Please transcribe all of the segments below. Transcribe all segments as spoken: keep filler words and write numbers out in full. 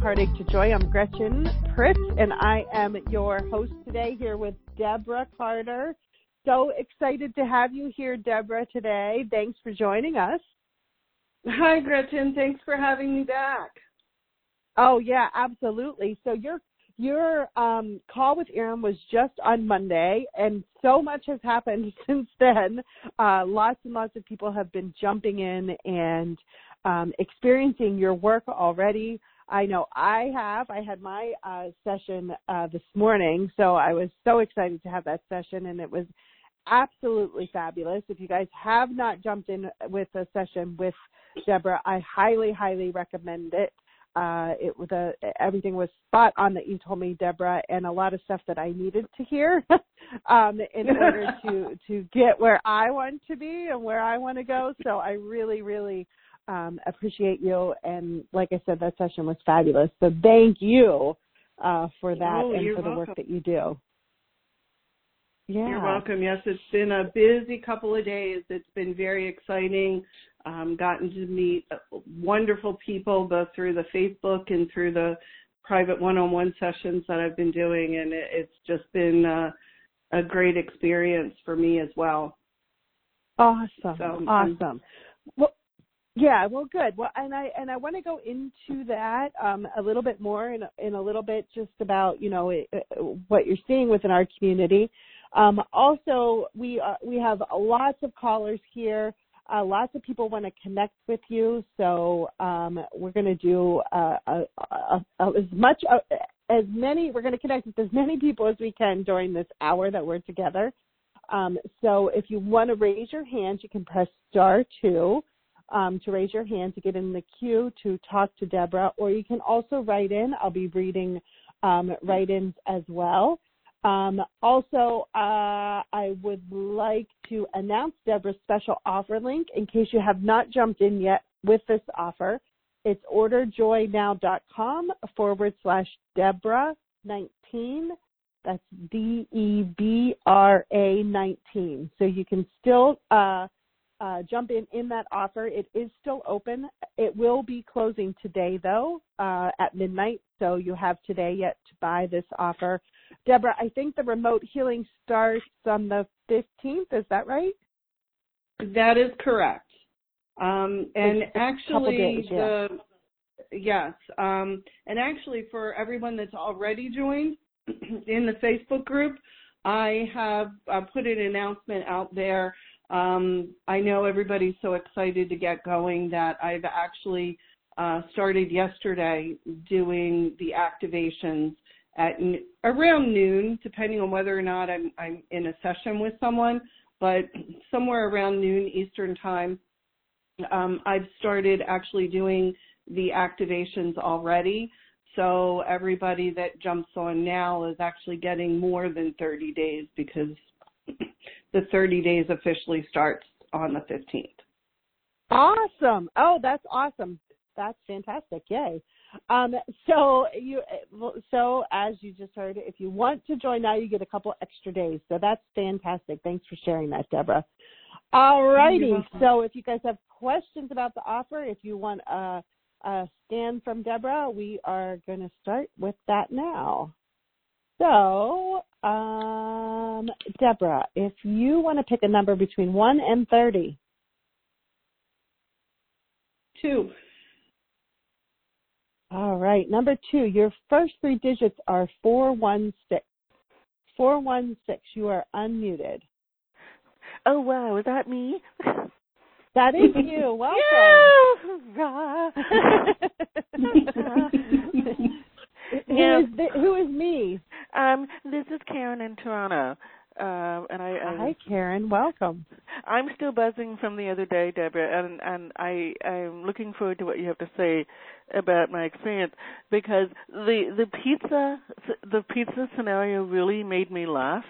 Heartache to Joy. I'm Gretchen Pritz, and I am your host today here with Deborah Carter. So excited to have you here, Deborah, today. Thanks for joining us. Hi, Gretchen. Thanks for having me back. Oh, yeah, absolutely. So your your um, call with Erin was just on Monday, and so much has happened since then. Uh, lots and lots of people have been jumping in and um, experiencing your work already. I know I have. I had my uh, session uh, this morning, so I was so excited to have that session, and it was absolutely fabulous. If you guys have not jumped in with a session with Deborah, I highly, highly recommend it. Uh, it was a, everything was spot on that you told me, Deborah, and a lot of stuff that I needed to hear um, in order to, to get where I want to be and where I want to go. So I really, really um, appreciate you. And like I said, that session was fabulous. So thank you uh, for that oh, and for welcome. the work that you do. Yeah. You're welcome. Yes, it's been a busy couple of days. It's been very exciting. Um, gotten to meet wonderful people both through the Facebook and through the private one-on-one sessions that I've been doing, and it, it's just been uh, a great experience for me as well. Awesome, so, awesome. Um, well, yeah, well, good. Well, and I and I want to go into that um, a little bit more in in a little bit, just about you know it, what you're seeing within our community. Um, also, we are, we have lots of callers here. Uh, lots of people want to connect with you, so um, we're going to do uh, a, a, a, as much uh, as many. We're going to connect with as many people as we can during this hour that we're together. Um, so, if you want to raise your hand, you can press star two um, to raise your hand to get in the queue to talk to Deborah, or you can also write in. I'll be reading um, write-ins as well. Um, also, uh, I would like to announce Deborah's special offer link in case you have not jumped in yet with this offer. It's orderjoynow.com forward slash Deborah nineteen. That's D E B R A nineteen. So you can still uh, uh, jump in in that offer. It is still open. It will be closing today, though, uh, at midnight. So you have today yet to buy this offer. Deborah, I think the remote healing starts on the fifteenth. Is that right? That is correct. Um, and it's actually, days, yeah. the yes, um, and actually for everyone that's already joined in the Facebook group, I have uh, put an announcement out there. Um, I know everybody's so excited to get going that I've actually uh, started yesterday doing the activations at n- around noon, depending on whether or not I'm, I'm in a session with someone, but somewhere around noon Eastern time, um, I've started actually doing the activations already. So everybody that jumps on now is actually getting more than thirty days because the thirty days officially starts on the fifteenth. Awesome. Oh, that's awesome. That's fantastic. Yay. Um, so you, so as you just heard, if you want to join now, you get a couple extra days. So that's fantastic. Thanks for sharing that, Deborah. All righty. So if you guys have questions about the offer, if you want a, a scan from Deborah, we are going to start with that now. So, um, Deborah, if you want to pick a number between one and thirty. Two. All right. Number two, your first three digits are four one six. four one six, you are unmuted. Oh, wow. Is that me? That is you. Welcome. who, yeah. is the, who is me? Um, this is Karen in Toronto. Uh, and I, I Hi, Karen. Welcome. I'm still buzzing from the other day, Deborah, and, and I, I'm looking forward to what you have to say about my experience, because the the pizza the pizza scenario really made me laugh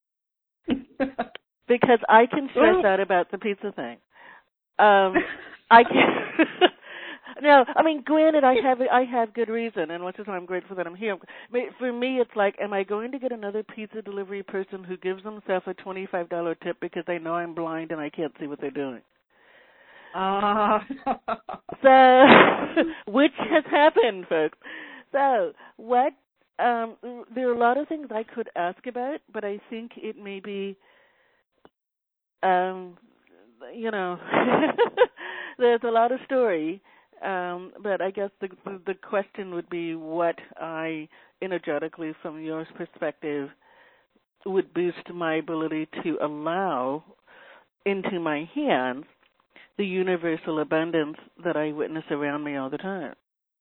because I can stress out about the pizza thing. Um, I can. No, I mean, granted, I have I have good reason, and which is why I'm grateful that I'm here. But for me, it's like, am I going to get another pizza delivery person who gives themselves a twenty-five dollars tip because they know I'm blind and I can't see what they're doing? Uh. So, which has happened, folks. So, what? Um, there are a lot of things I could ask about, but I think it may be, um, you know, there's a lot of story. Um, but I guess the the question would be what I energetically, from your perspective, would boost my ability to allow into my hands the universal abundance that I witness around me all the time.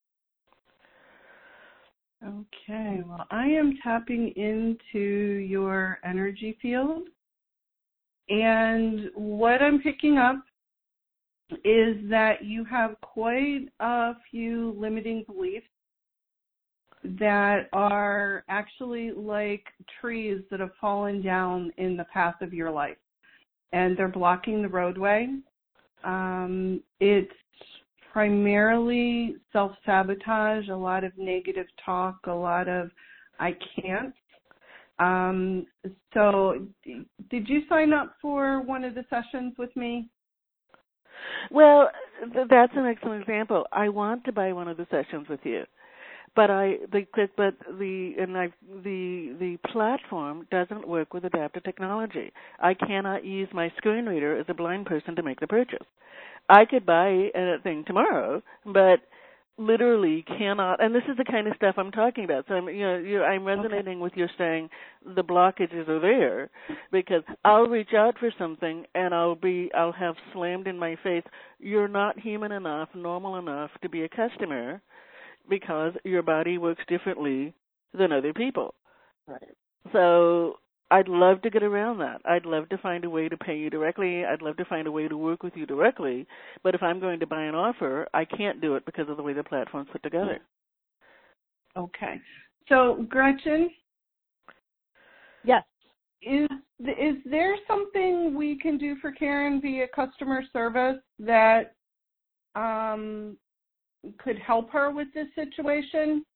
Okay, well, I am tapping into your energy field, and what I'm picking up is that you have quite a few limiting beliefs that are actually like trees that have fallen down in the path of your life, and they're blocking the roadway. Um, it's primarily self-sabotage, a lot of negative talk, a lot of I can't. Um, so did you sign up for one of the sessions with me? Well, th- that's an excellent example. I want to buy one of the sessions with you, but I the but the and I the the platform doesn't work with adaptive technology. I cannot use my screen reader as a blind person to make the purchase. I could buy a thing tomorrow, but literally cannot. And this is the kind of stuff I'm talking about. So I'm, you know, you're, I'm resonating okay. with your saying the blockages are there, because I'll reach out for something and I'll be, I'll have slammed in my face, you're not human enough, normal enough to be a customer, because your body works differently than other people. Right. So I'd love to get around that. I'd love to find a way to pay you directly. I'd love to find a way to work with you directly. But if I'm going to buy an offer, I can't do it because of the way the platform's put together. Okay. So, Gretchen? Yes. Is is there something we can do for Karen via customer service that um, could help her with this situation?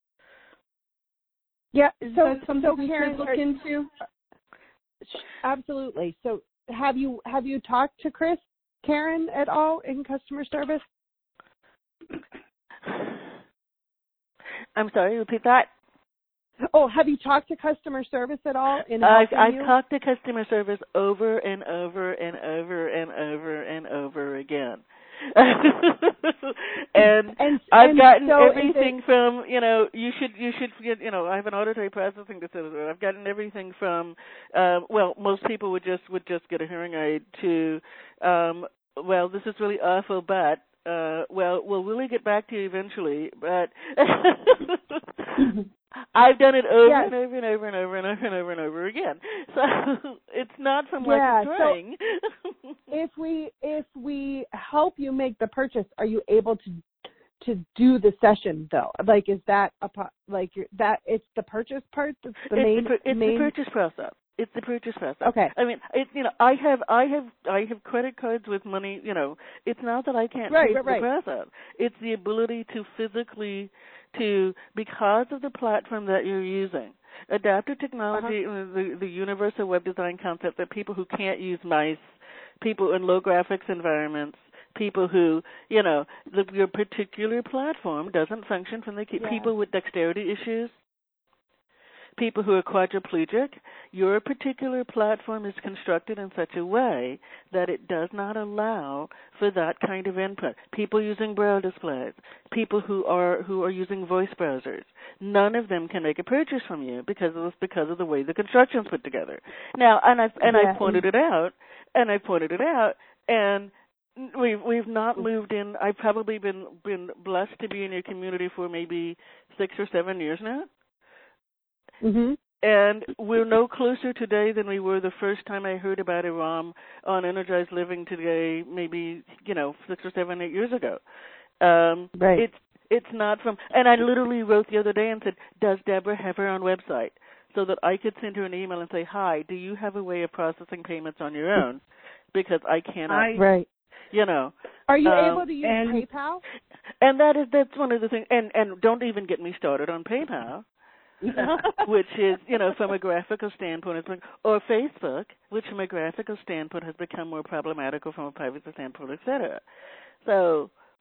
Yeah, is so, that something so we Karen, could look are, into? Absolutely. So, have you have you talked to Chris, Karen, at all in customer service? I'm sorry, repeat that. Oh, have you talked to customer service at all in I've, helping I've you? talked to customer service over and over and over and over and over again. and, and I've and gotten so everything from, you know, you should, you should get, you know, I have an auditory processing disorder. I've gotten everything from, uh, well, most people would just, would just get a hearing aid to, um, well, this is really awful, but, uh, well, we'll really get back to you eventually, but I've done it over yes. and over and over and over and over and over and over again. So it's not from yeah, lack of trying. So if we if we help you make the purchase, are you able to to do the session though? Like, is that a like that? It's the purchase part that's the it's main. The, it's main... the purchase process. It's the purchase process. Okay. I mean, it, you know, I have, I have, I have credit cards with money. You know, it's not that I can't right, take right, the right. process. It's the ability to physically, to because of the platform that you're using, adaptive technology, uh-huh. the the universal web design concept that people who can't use mice, people in low graphics environments, people who, you know, the, your particular platform doesn't function from the yeah. people with dexterity issues. People who are quadriplegic, your particular platform is constructed in such a way that it does not allow for that kind of input. People using braille displays, people who are who are using voice browsers, none of them can make a purchase from you because of this, because of the way the construction's put together. Now, and I've and yeah. I pointed it out, and I pointed it out, and we've we've not moved in. I've probably been been blessed to be in your community for maybe six or seven years now. Mm-hmm. And we're no closer today than we were the first time I heard about Iram on Energized Living today, maybe, you know, six or seven, eight years ago. Um, right. It's it's not from, and I literally wrote the other day and said, does Deborah have her own website? So that I could send her an email and say, hi, do you have a way of processing payments on your own? Because I cannot, I, right. you know. Are you um, able to use and, PayPal? And that is, that's one of the things, and, and don't even get me started on PayPal. which is, you know, from a graphical standpoint, or Facebook, which from a graphical standpoint has become more problematical from a privacy standpoint, et cetera. So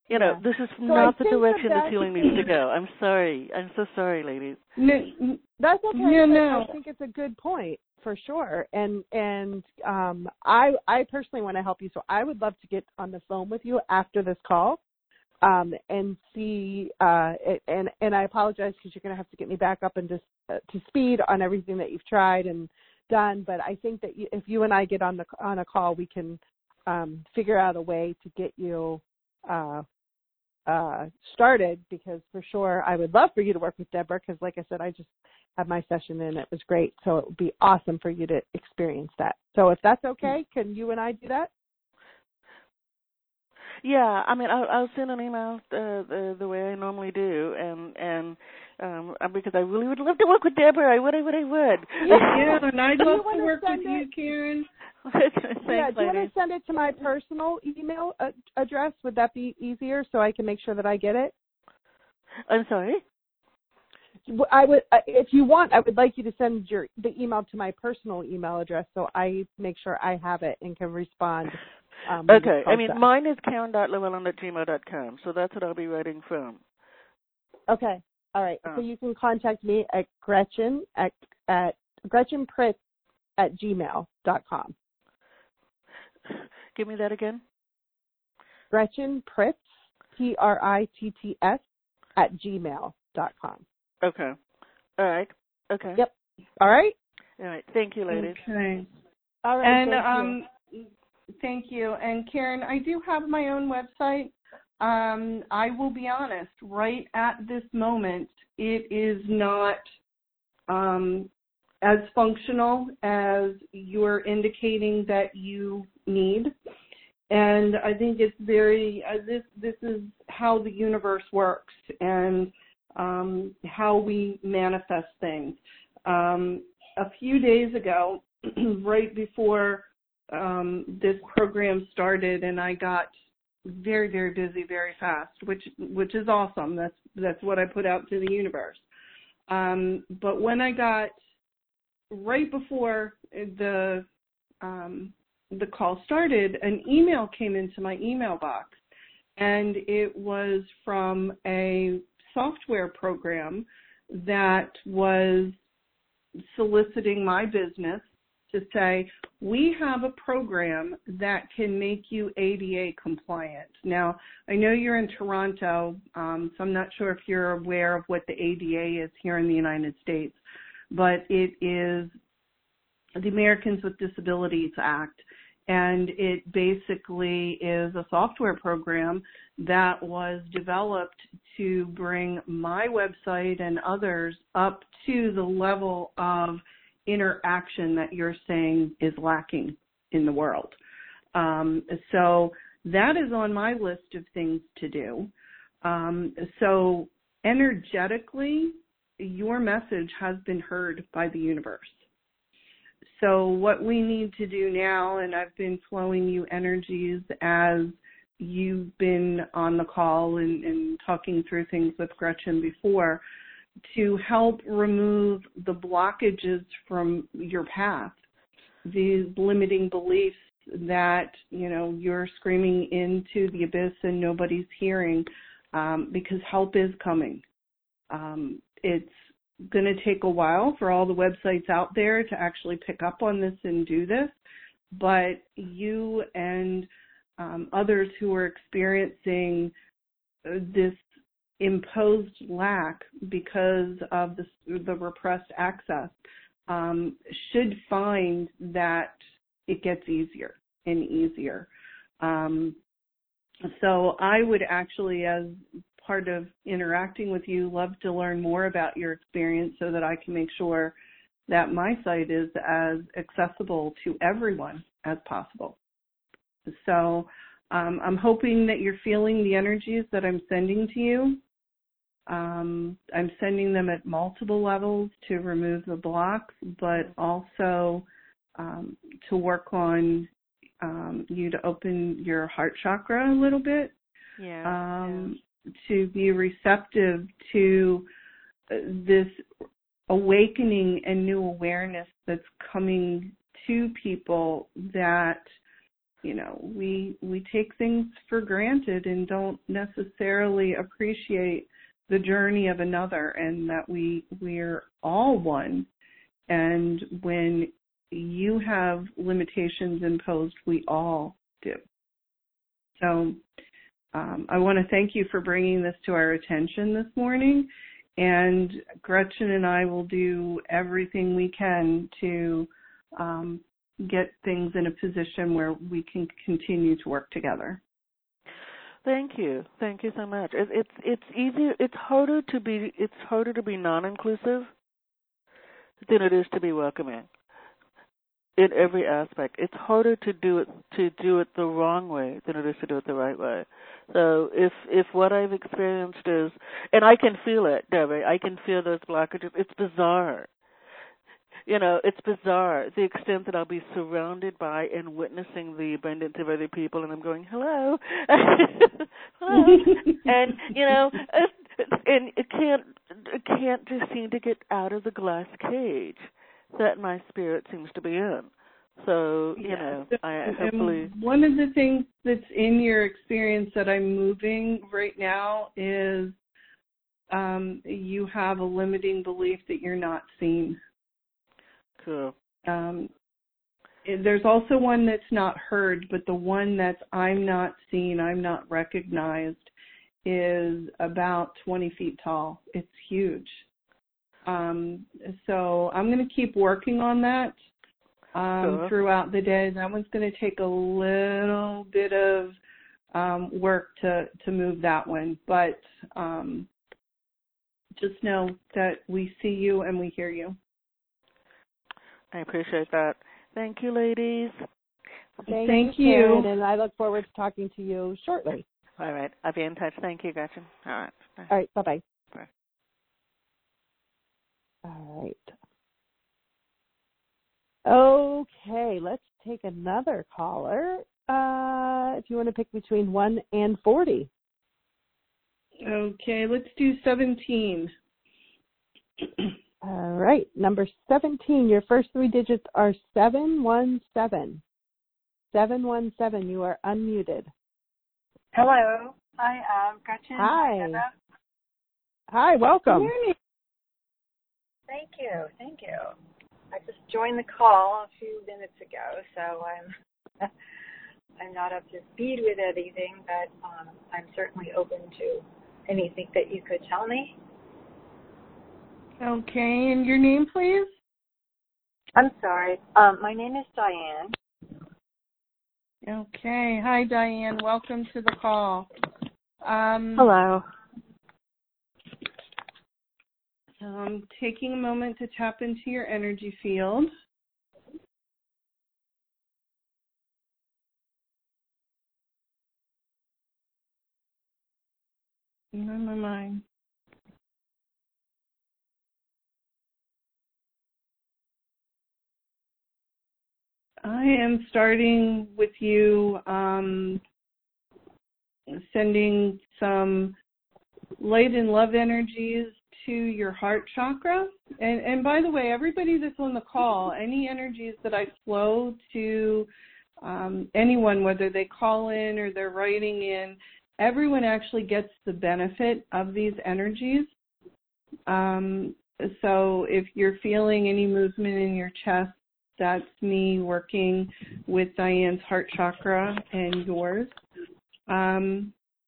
You know, yeah. this is So not I the think direction that that healing needs to go. I'm sorry. I'm so sorry, ladies. No, That's okay. no, no. I think it's a good point for sure. And and um, I I personally want to help you, so I would love to get on the phone with you after this call, um, and see. Uh, and and I apologize because you're going to have to get me back up and just uh, to speed on everything that you've tried and done. But I think that you, if you and I get on the on a call, we can um, figure out a way to get you. Uh, uh, started, because for sure I would love for you to work with Deborah, because like I said, I just had my session and it was great. So it would be awesome for you to experience that. So if that's okay, can you and I do that? Yeah, I mean, I'll, I'll send an email uh, the the way I normally do, and and um, because I really would love to work with Deborah. I would, I would, I would. Yeah, and I'd Do you love want to to work with send you, it? Karen. Thanks, Yeah, do you ladies. want to send it to my personal email uh, address? Would that be easier so I can make sure that I get it? I'm sorry? I would, uh, if you want, I would like you to send your the email to my personal email address so I make sure I have it and can respond. Um, Okay, I mean, done. mine is karen dot llewellyn at gmail dot com, so that's what I'll be writing from. Okay, all right. Oh. So you can contact me at Gretchen at at Gretchen Pritz at gmail dot com. Give me that again. Gretchen Pritz, P R I T T S, at gmail dot com. Okay. All right. Okay. Yep. All right. All right. Thank you, ladies. Okay. All right. And thank um, you. thank you. And Karen, I do have my own website. Um, I will be honest, right at this moment, it is not um, as functional as you're indicating that you need. And I think it's very, uh, this, this is how the universe works and um, how we manifest things. Um, a few days ago, right before um, this program started, and I got very, very busy very fast, which which is awesome. That's that's what I put out to the universe. Um, but when I got right before the um, the call started, an email came into my email box, and it was from a software program that was soliciting my business to say, we have a program that can make you A D A compliant. Now, I know you're in Toronto, um, so I'm not sure if you're aware of what the A D A is here in the United States, but it is the Americans with Disabilities Act, and it basically is a software program that was developed to bring my website and others up to the level of interaction that you're saying is lacking in the world. Um, so that is on my list of things to do. Um, so energetically, your message has been heard by the universe. So what we need to do now, and I've been flowing you energies as you've been on the call and, and talking through things with Gretchen before, to help remove the blockages from your path, these limiting beliefs that, you know, you're screaming into the abyss and nobody's hearing, um, because help is coming. Um, it's going to take a while for all the websites out there to actually pick up on this and do this, but you and um, others who are experiencing this imposed lack because of the, the repressed access um, should find that it gets easier and easier. Um, so I would actually, as part of interacting with you, love to learn more about your experience so that I can make sure that my site is as accessible to everyone as possible. So um, I'm hoping that you're feeling the energies that I'm sending to you. Um, I'm sending them at multiple levels to remove the blocks, but also um, to work on um, you to open your heart chakra a little bit. Yeah. Um, yeah. To be receptive to this awakening and new awareness that's coming to people that you know, we we take things for granted and don't necessarily appreciate the journey of another, and that we we're all one. And when you have limitations imposed, we all do. So um, I want to thank you for bringing this to our attention this morning. And Gretchen and I will do everything we can to um, get things in a position where we can continue to work together. Thank you. Thank you so much. It, it's it's easier. It's harder to be. It's harder to be non-inclusive than it is to be welcoming. In every aspect, it's harder to do it to do it the wrong way than it is to do it the right way. So if if what I've experienced is, and I can feel it, Debbie, I can feel those blockages. It's bizarre. You know, it's bizarre, the extent that I'll be surrounded by and witnessing the abundance of other people, and I'm going, hello, hello, and, you know, and it can't, it can't just seem to get out of the glass cage that my spirit seems to be in. So, you yeah. know, I hopefully... And one of the things that's in your experience that I'm moving right now is um, you have a limiting belief that you're not seen. Cool. Um, there's also one that's not heard, but the one that's I'm not seen, I'm not recognized is about twenty feet tall. It's huge. Um, so I'm going to keep working on that um, cool. throughout the day. That one's going to take a little bit of um, work to, to move that one. But um, just know that we see you and we hear you. I appreciate that. Thank you, ladies. Thank, Thank you. you. Karen, and I look forward to talking to you shortly. All right. I'll be in touch. Thank you, Gretchen. All right. Bye. All right. Bye-bye. Bye. All right. Okay, let's take another caller. Uh, if you want to pick between one and forty. Okay, let's do seventeen. All right, number seventeen. Your first three digits are seven one seven. seven one seven. You are unmuted. Hello. Hi, um, Gretchen. Hi. Hi, Hi, welcome. Good morning. Thank you. Thank you. I just joined the call a few minutes ago, so I'm I'm not up to speed with anything, but um, I'm certainly open to anything that you could tell me. Okay, and your name, please? I'm sorry. Um, my name is Diane. Okay. Hi, Diane. Welcome to the call. Um, Hello. So I'm taking a moment to tap into your energy field. In my mind. I am starting with you um, sending some light and love energies to your heart chakra. And, and by the way, everybody that's on the call, any energies that I flow to um, anyone, whether they call in or they're writing in, everyone actually gets the benefit of these energies. Um, so if you're feeling any movement in your chest, that's me working with Diane's heart chakra and yours. Um,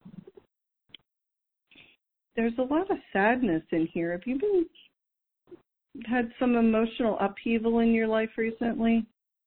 there's a lot of sadness in here. Have you been had some emotional upheaval in your life recently?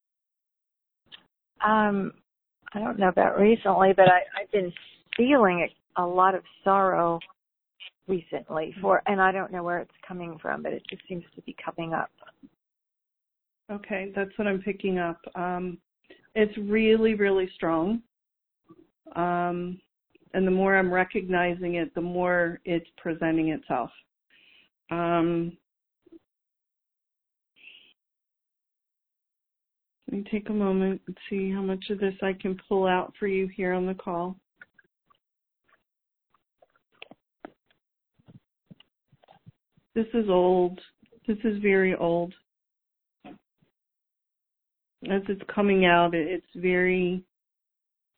Um, I don't know about recently, but I, I've been feeling a lot of sorrow recently for, and I don't know where it's coming from, but it just seems to be coming up. Okay, that's what I'm picking up. Um, it's really, really strong. Um, and the more I'm recognizing it, the more it's presenting itself. Um, let me take a moment and see how much of this I can pull out for you here on the call. This is old. This is very old. As it's coming out, it's very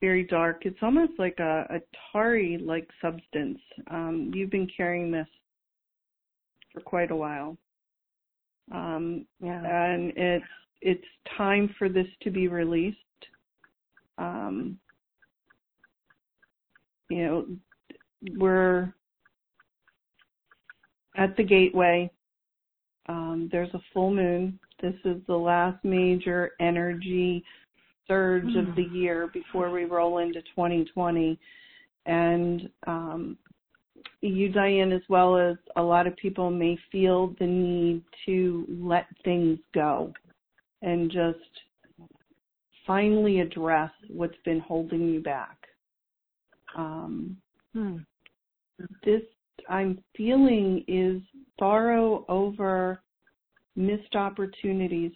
very dark. It's almost like a, a tarry-like substance. Um, you've been carrying this for quite a while. Um, Yeah. And it's it's time for this to be released. Um, you know, we're at the gateway. Um, there's a full moon. This is the last major energy surge mm. of the year before we roll into twenty twenty. And um, you, Diane, as well as a lot of people may feel the need to let things go and just finally address what's been holding you back. Um, hmm. This I'm feeling is sorrow over missed opportunities,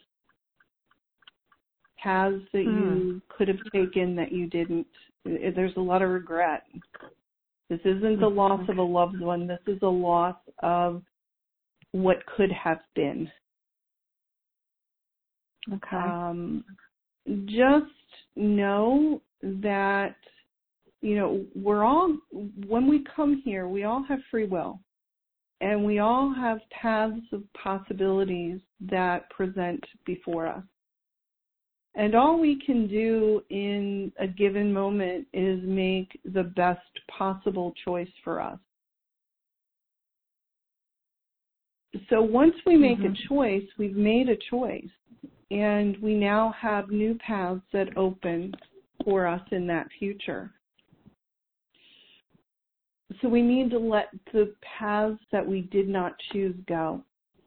paths that hmm. you could have taken that you didn't. There's a lot of regret. This isn't the loss of a loved one. This is a loss of what could have been. Okay. Um, just know that, you know, we're all, when we come here, we all have free will. And we all have paths of possibilities that present before us. And all we can do in a given moment is make the best possible choice for us. So once we make mm-hmm. a choice, we've made a choice. And we now have new paths that open for us in that future. So we need to let the paths that we did not choose go.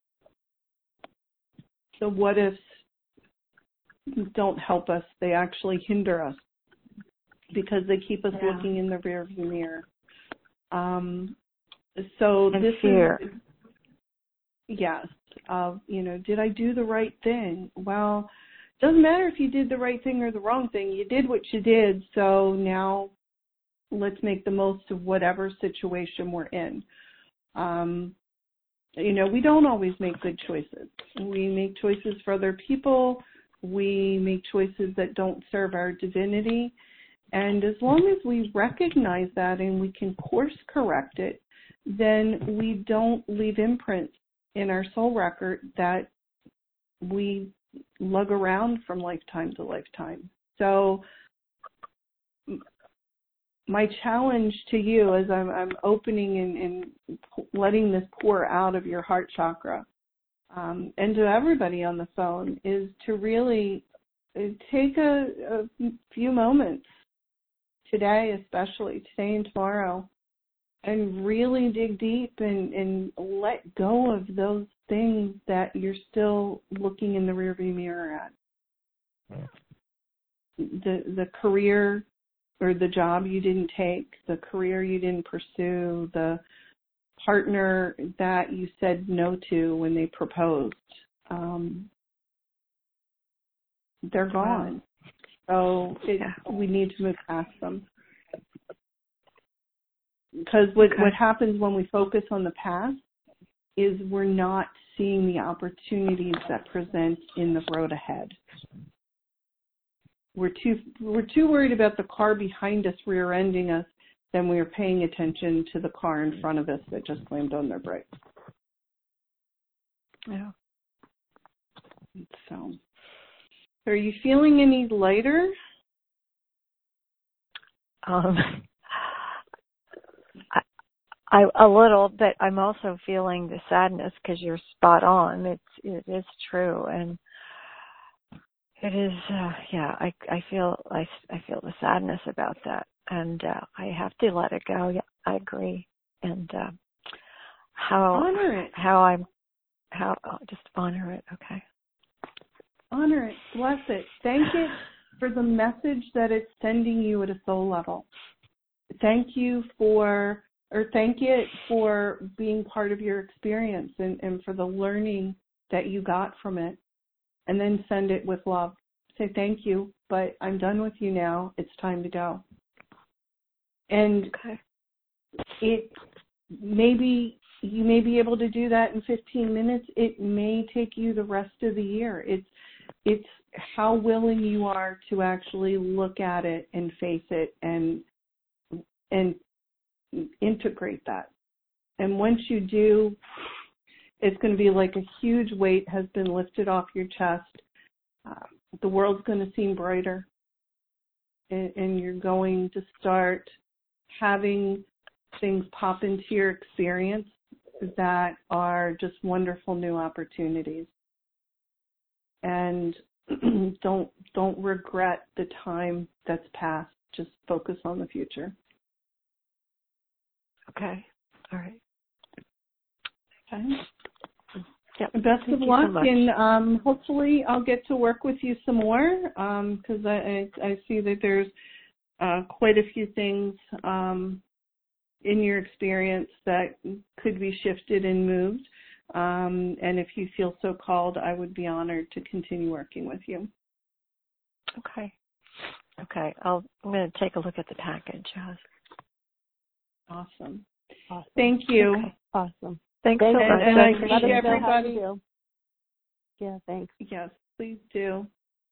So what ifs don't help us, they actually hinder us because they keep us yeah. looking in the rearview mirror. Um, so and this fear. is, yes, uh, you know, did I do the right thing? Well, it doesn't matter if you did the right thing or the wrong thing. You did what you did, so now let's make the most of whatever situation we're in. Um, you know, we don't always make good choices. We make choices for other people. We make choices that don't serve our divinity. And as long as we recognize that and we can course correct it, then we don't leave imprints in our soul record that we lug around from lifetime to lifetime. So my challenge to you as I'm, I'm opening and, and letting this pour out of your heart chakra, um, and to everybody on the phone, is to really take a, a few moments today, especially today and tomorrow, and really dig deep and, and let go of those things that you're still looking in the rearview mirror at. The the career or the job you didn't take, the career you didn't pursue, the partner that you said no to when they proposed. Um, they're gone. Wow. So it, we need to move past them. Because what, okay. what happens when we focus on the past is we're not seeing the opportunities that present in the road ahead. We're too we're too worried about the car behind us rear-ending us than we are paying attention to the car in front of us that just slammed on their brakes. Yeah. So, are you feeling any lighter? Um, I, I a little, but I'm also feeling the sadness because you're spot on. It's it is true, and it is. Uh, yeah, I I feel I I feel the sadness about that, and uh, I have to let it go. Yeah, I agree, and uh, how honor it. How I'm how oh, just honor it. Okay. Honor it. Bless it. Thank it for the message that it's sending you at a soul level. Thank you for, or thank it for being part of your experience and, and for the learning that you got from it. And then send it with love. Say thank you, but I'm done with you now. It's time to go. And okay. it maybe you may be able to do that in fifteen minutes. It may take you the rest of the year. It's it's how willing you are to actually look at it and face it and and integrate that. And once you do, it's going to be like a huge weight has been lifted off your chest. Uh, the world's going to seem brighter, and, and you're going to start having things pop into your experience that are just wonderful new opportunities. And don't don't regret the time that's passed. Just focus on the future. Okay. All right. Okay. Yep. Best Thank of you luck, so much. and um, hopefully I'll get to work with you some more because um, I, I, I see that there's uh, quite a few things um, in your experience that could be shifted and moved. Um, and if you feel so called, I would be honored to continue working with you. Okay. Okay. I'll, I'm going to take a look at the package. Yes. Awesome. Awesome. Thank you. Okay. Awesome. Thanks Thanks, so and, much. and I I appreciate appreciate it. everybody. You. Yeah, thanks. Yes, please do.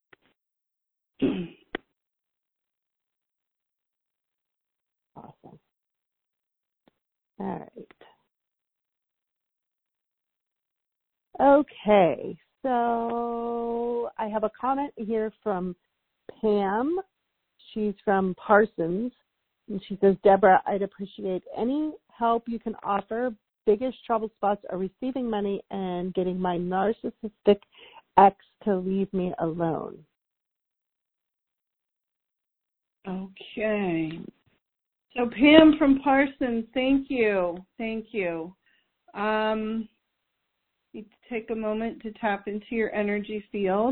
Awesome. All right. Okay, so I have a comment here from Pam. She's from Parsons, and she says, Deborah, I'd appreciate any help you can offer. Biggest trouble spots are receiving money and getting my narcissistic ex to leave me alone. Okay. So Pam from Parsons, thank you. Thank you. Um, need to take a moment to tap into your energy field.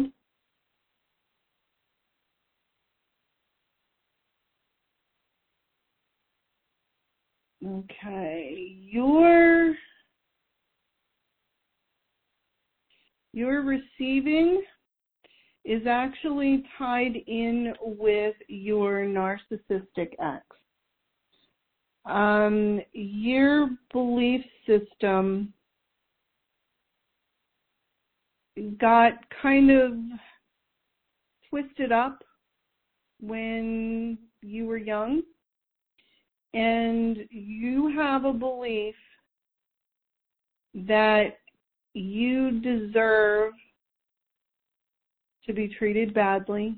Okay. Your your receiving is actually tied in with your narcissistic ex. Um, your belief system got kind of twisted up when you were young, and you have a belief that you deserve to be treated badly,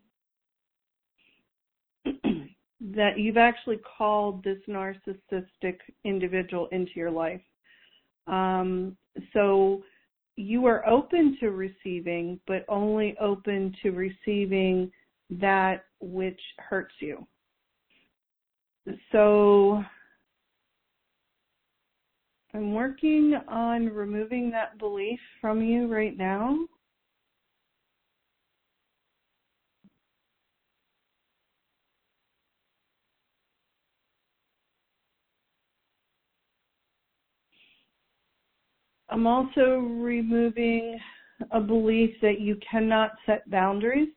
that you've actually called this narcissistic individual into your life. Um, so you are open to receiving, but only open to receiving that which hurts you. So I'm working on removing that belief from you right now. I'm also removing a belief that you cannot set boundaries.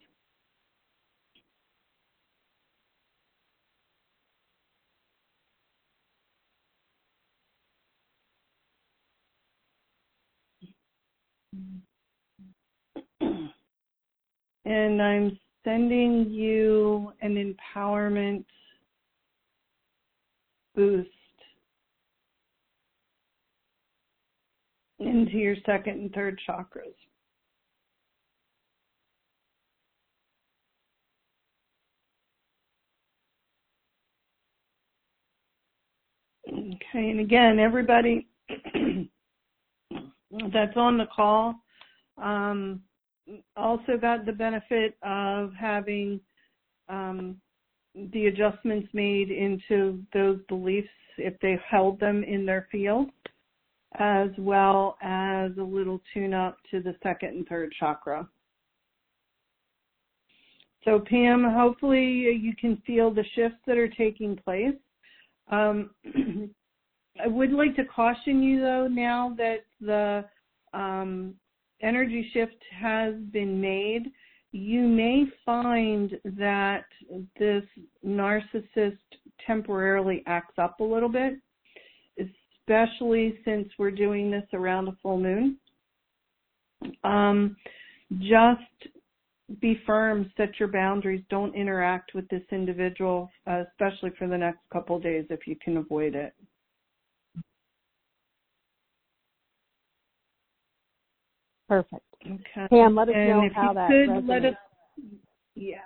And I'm sending you an empowerment boost into your second and third chakras. Okay, and again, everybody that's on the call um, also got the benefit of having um, the adjustments made into those beliefs if they held them in their field, as well as a little tune-up to the second and third chakra. So Pam, hopefully you can feel the shifts that are taking place. Um, I would like to caution you, though, now that the um, energy shift has been made, you may find that this narcissist temporarily acts up a little bit, especially since we're doing this around a full moon. Um, just be firm, set your boundaries, don't interact with this individual, uh, especially for the next couple of days if you can avoid it. Perfect. Okay. Pam, let us and know if how you that could, resonates. let us, yeah.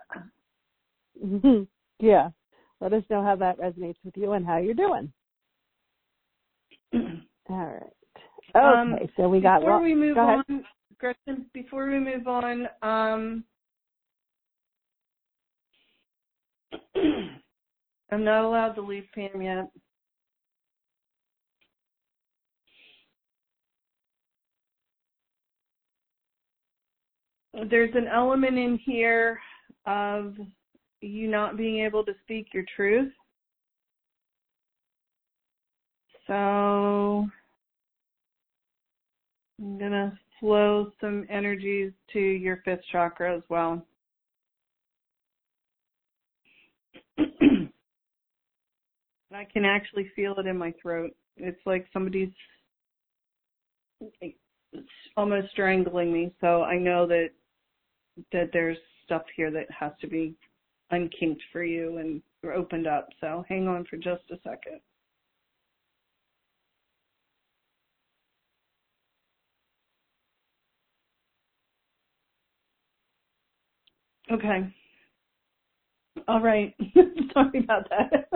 Yeah. Let us know how that resonates with you and how you're doing. All right. Okay, Um, so we got. Before we move go on, ahead. Gretchen, before we move on, um, I'm not allowed to leave Pam yet. There's an element in here of you not being able to speak your truth. So I'm going to flow some energies to your fifth chakra as well. I can actually feel it in my throat. It's like somebody's almost strangling me. So I know that that there's stuff here that has to be unkinked for you and opened up. So hang on for just a second. Okay. All right. Sorry about that.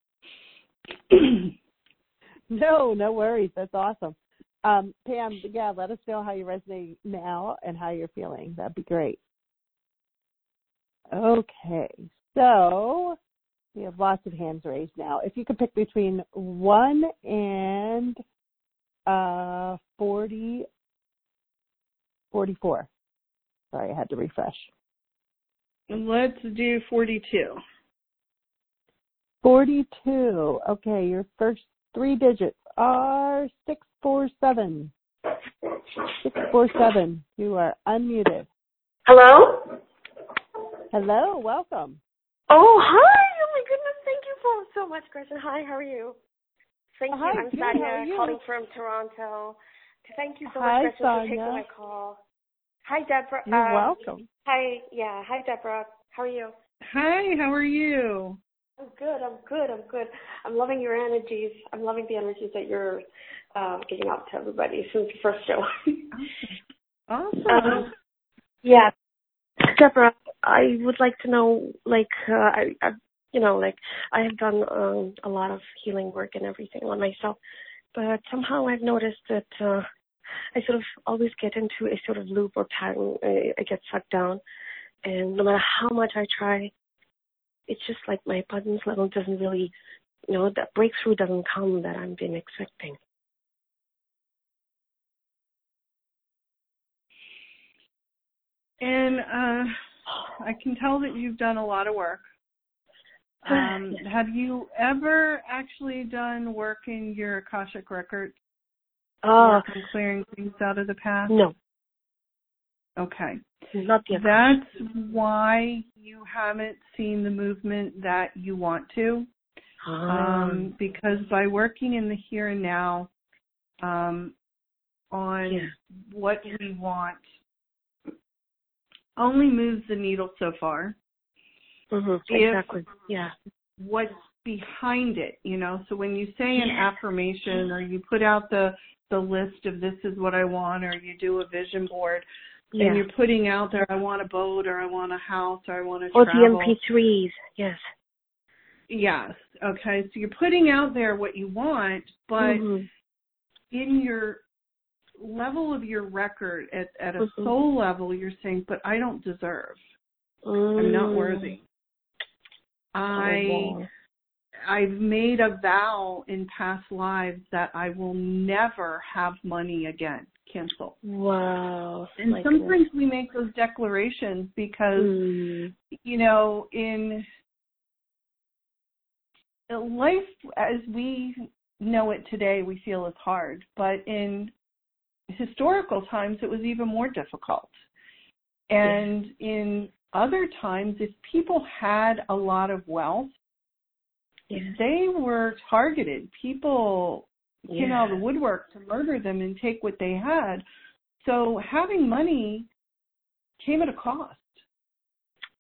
No, no worries. That's awesome. Um, Pam, yeah, let us know how you resonate now and how you're feeling. That'd be great. Okay, so we have lots of hands raised now. If you could pick between one and uh, forty, forty-four. Sorry, I had to refresh. Let's do forty-two. forty-two. Okay, your first three digits are six four seven. six four seven. You are unmuted. Hello? Hello, welcome. Oh, hi. Oh, my goodness. Thank you for so much, Gretchen. Hi, how are you? Thank Hi, you. I'm good. How are Sonia, you? calling from Toronto. Thank you so Hi, much, Gretchen, Sonia. for taking my call. Hi, Deborah. You're um, welcome. Hi, yeah. Hi, Deborah. How are you? Hi, how are you? I'm good. I'm good. I'm good. I'm loving your energies. I'm loving the energies that you're uh, giving out to everybody since the first show. Awesome. Um, yeah. Deborah, I would like to know, like, uh, I, I, you know, like, I have done um, a lot of healing work and everything on myself, but somehow I've noticed that uh, I sort of always get into a sort of loop or pattern. I, I get sucked down, and no matter how much I try, it's just like my abundance level doesn't really, you know, that breakthrough doesn't come that I've been expecting. And uh, I can tell that you've done a lot of work. Um, Yes. Have you ever actually done work in your Akashic records? Uh, Work on clearing things out of the past? no, Okay. not yet. That's why you haven't seen the movement that you want to. Ah. Um, because by working in the here and now um, on Yeah. what we want only moves the needle so far. Mm-hmm. If Exactly. Yeah. what's behind it, you know, so when you say an Yeah. affirmation or you put out the, the list of this is what I want, or you do a vision board, Yeah. and you're putting out there, I want a boat, or I want a house, or I want to Or travel. the M P threes, yes. Yes. Okay. So you're putting out there what you want, but Mm-hmm. in your level of your record, at, at a Mm-hmm. soul level, you're saying, but I don't deserve. Mm. I'm not worthy. I, Oh, wow. I've made a vow in past lives that I will never have money again. Cancel. Wow. And My sometimes goodness. we make those declarations because, Mm. you know, in life as we know it today, we feel it's hard. But in historical times, it was even more difficult. And yeah. in other times, if people had a lot of wealth, yeah. they were targeted. People yeah. came out of the woodwork to murder them and take what they had. So having money came at a cost.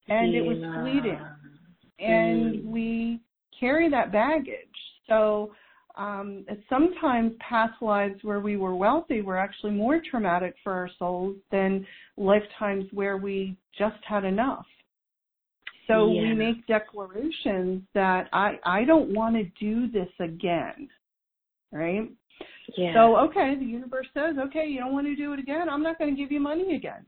and yeah. it was fleeting. And mm. we carry that baggage. So um, sometimes past lives where we were wealthy were actually more traumatic for our souls than lifetimes where we just had enough. So yeah. we make declarations that I, I don't want to do this again, right? Yeah. So, okay, the universe says, okay, you don't want to do it again. I'm not going to give you money again.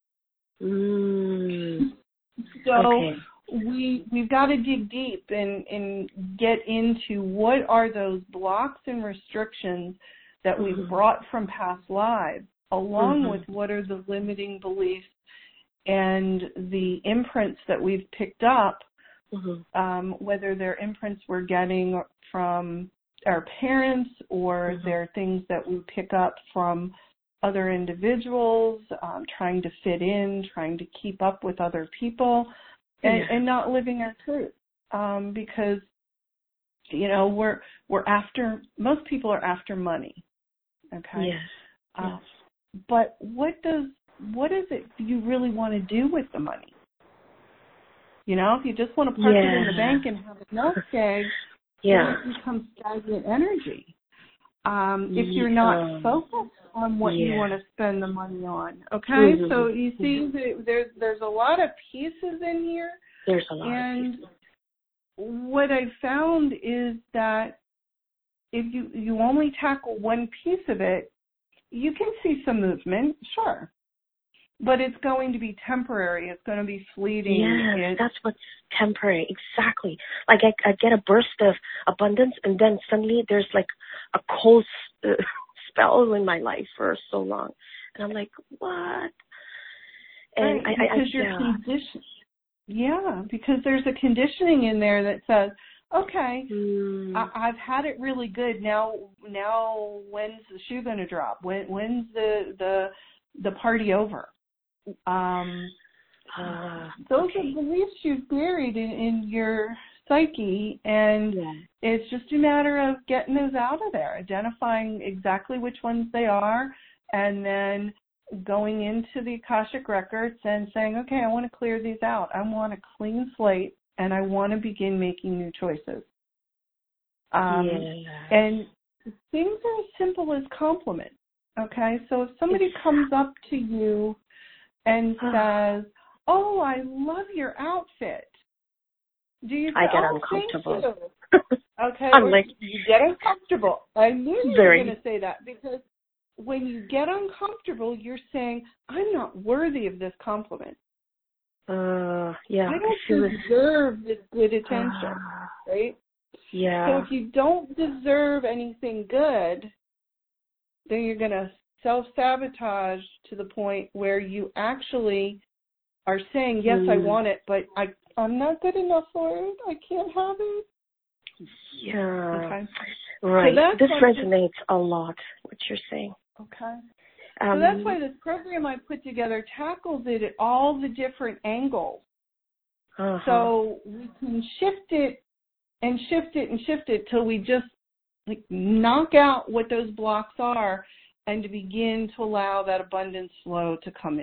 Mm. So okay. we, we've got to dig deep and, and get into what are those blocks and restrictions that we've mm-hmm. brought from past lives, along mm-hmm. with what are the limiting beliefs and the imprints that we've picked up, mm-hmm. um, whether they're imprints we're getting from our parents or mm-hmm. they're things that we pick up from other individuals, um, trying to fit in, trying to keep up with other people, and, yeah. and not living our truth. Um, because, you know, we're we're after, most people are after money. Okay? Yes. Uh, yes. But what does what is it you really want to do with the money? You know, if you just want to park yeah. it in the bank and have a nest egg, yeah. then it becomes stagnant energy. Um, if you're not focused on what yeah. you want to spend the money on, okay? Mm-hmm. So you see, mm-hmm. there's there's a lot of pieces in here. There's a lot and of pieces. What I found is that if you, you only tackle one piece of it, you can see some movement, sure. But it's going to be temporary. It's going to be fleeting. Yes, it's, that's what's temporary. Exactly. Like I, I get a burst of abundance, and then suddenly there's like a cold uh, spell in my life for so long, and I'm like, what? And right, I, I, because I, you're yeah. conditioned. Yeah, because there's a conditioning in there that says, okay, mm. I, I've had it really good. Now, now, when's the shoe going to drop? When, when's the the the party over? Um, uh, those okay. are beliefs you've buried in, in your psyche, and yeah. it's just a matter of getting those out of there, identifying exactly which ones they are, and then going into the Akashic records and saying, okay, I want to clear these out. I want a clean slate, and I want to begin making new choices. Um, yeah. And things are as simple as compliments, okay? So if somebody it's... comes up to you and says, oh, I love your outfit. Do you I get oh, uncomfortable. Okay, I'm like, you get uncomfortable. I knew you very... were going to say that, because when you get uncomfortable, you're saying, I'm not worthy of this compliment. Uh, yeah. I don't deserve this good attention, uh, right? Yeah. So if you don't deserve anything good, then you're going to self-sabotage to the point where you actually are saying, yes, mm. I want it, but I, I'm not good enough for it. I can't have it. Yeah. Okay. Right. So this resonates this, a lot, what you're saying. Okay. Um, so that's why this program I put together tackles it at all the different angles. uh-huh. So we can shift it and shift it and shift it till we just like knock out what those blocks are, and to begin to allow that abundance flow to come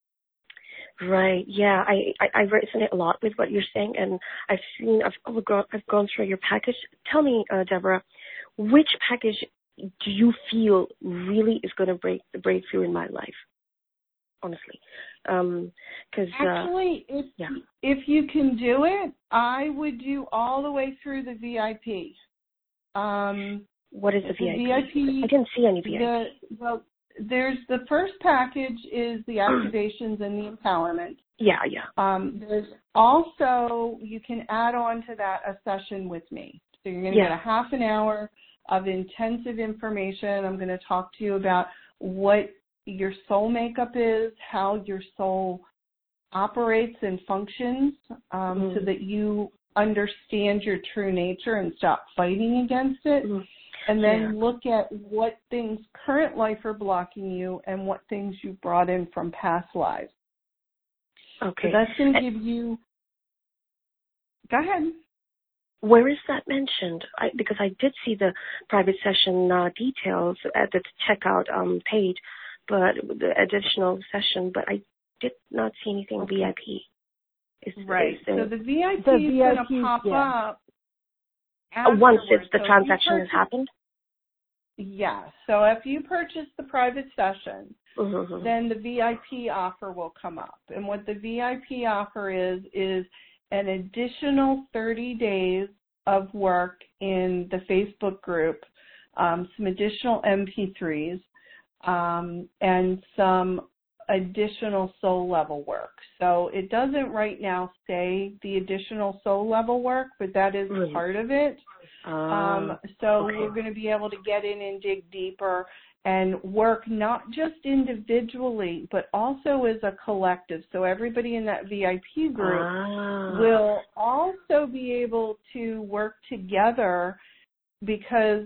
in. Right. Yeah. I, I, I resonate a lot with what you're saying, and I've seen, I've gone, I've gone through your package. Tell me, uh, Deborah, which package do you feel really is going to break the breakthrough in my life? Honestly, um, because actually, uh, if yeah. if you can do it, I would do all the way through the V I P. Um, what is the, the V I P? V I P? I didn't see any V I P. The, well, there's the first package is the activations and the empowerment. Yeah, yeah. Um, there's also, you can add on to that a session with me. So you're going to yeah. get a half an hour of intensive information. I'm going to talk to you about what your soul makeup is, how your soul operates and functions, um, mm. so that you understand your true nature and stop fighting against it. Mm. And then yeah. look at what things current life are blocking you and what things you brought in from past lives. Okay. So that's going to give you, go ahead. Where is that mentioned? I, because I did see the private session uh, details at the checkout um, page, but the additional session, but I did not see anything okay. V I P. Is, right. Is there, so the V I P the is going to pop yeah. up once it's the so transaction purchase, has happened? Yeah. So if you purchase the private session, Mm-hmm. then the V I P offer will come up. And what the V I P offer is, is an additional thirty days of work in the Facebook group, um, some additional M P threes, um, and some additional soul level work. So it doesn't right now say the additional soul level work, but that is Really? part of it. Uh, Um, so okay. we're going to be able to get in and dig deeper and work not just individually, but also as a collective. So everybody in that V I P group ah. will also be able to work together, because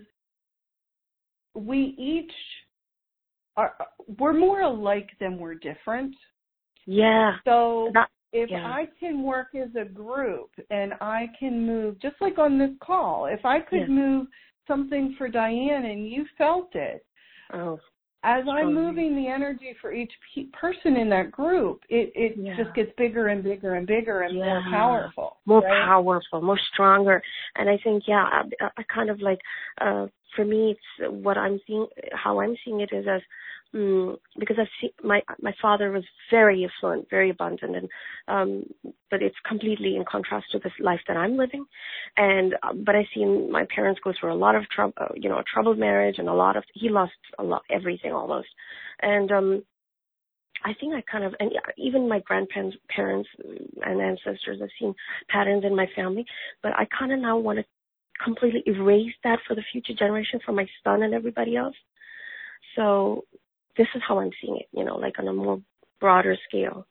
we each are, we're more alike than we're different. Yeah. So That, if yeah. I can work as a group and I can move, just like on this call, if I could yeah. move something for Diane and you felt it, Oh. as I'm strong. moving the energy for each pe- person in that group, it, it Yeah. just gets bigger and bigger and bigger and yeah. more powerful. More right? powerful, more stronger. And I think, yeah, I, I kind of like, uh, for me, it's what I'm seeing, how I'm seeing it is as, um, because I've seen, my, my father was very affluent, very abundant, and, um, but it's completely in contrast to this life that I'm living. And, uh, but I've seen my parents go through a lot of trouble, uh, you know, a troubled marriage and a lot of, he lost a lot, everything almost. And, um, I think I kind of, and even my grandparents parents and ancestors, I've seen patterns in my family, but I kind of now want to completely erase that for the future generation, for my son and everybody else. So this is how I'm seeing it, you know, like on a more broader scale.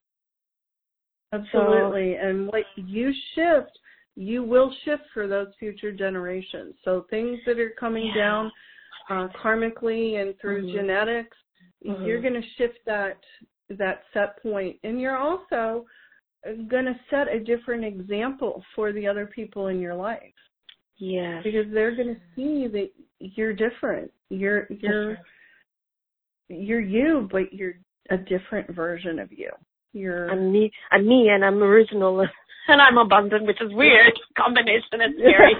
Absolutely. So, and what you shift, you will shift for those future generations. So things that are coming yeah. down uh, karmically and through mm-hmm. genetics, mm-hmm. you're going to shift that that set point, and you're also going to set a different example for the other people in your life. Yes. Because they're going to see that you're different. You're you're different. you're you, but you're a different version of you. You're I'm me. I'm me, and I'm original, and I'm abundant, which is weird combination. It's scary.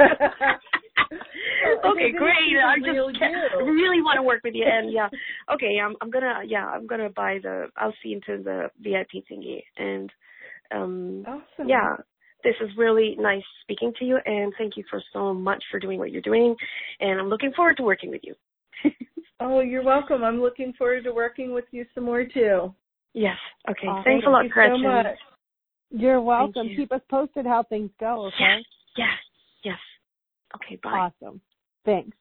Okay, great. I just really want to work with you, and yeah, okay. I'm I'm gonna yeah I'm gonna buy the. I'll see into the V I P thingy, and um awesome. Yeah. This is really nice speaking to you, and thank you for so much for doing what you're doing, and I'm looking forward to working with you. Oh, you're welcome. I'm looking forward to working with you some more, too. Yes. Okay. Awesome. Thanks a lot, Thank Gretchen. You so much. You're welcome. You. Keep us posted how things go, okay? Yes. Yes. Yes. Okay, bye. Awesome. Thanks.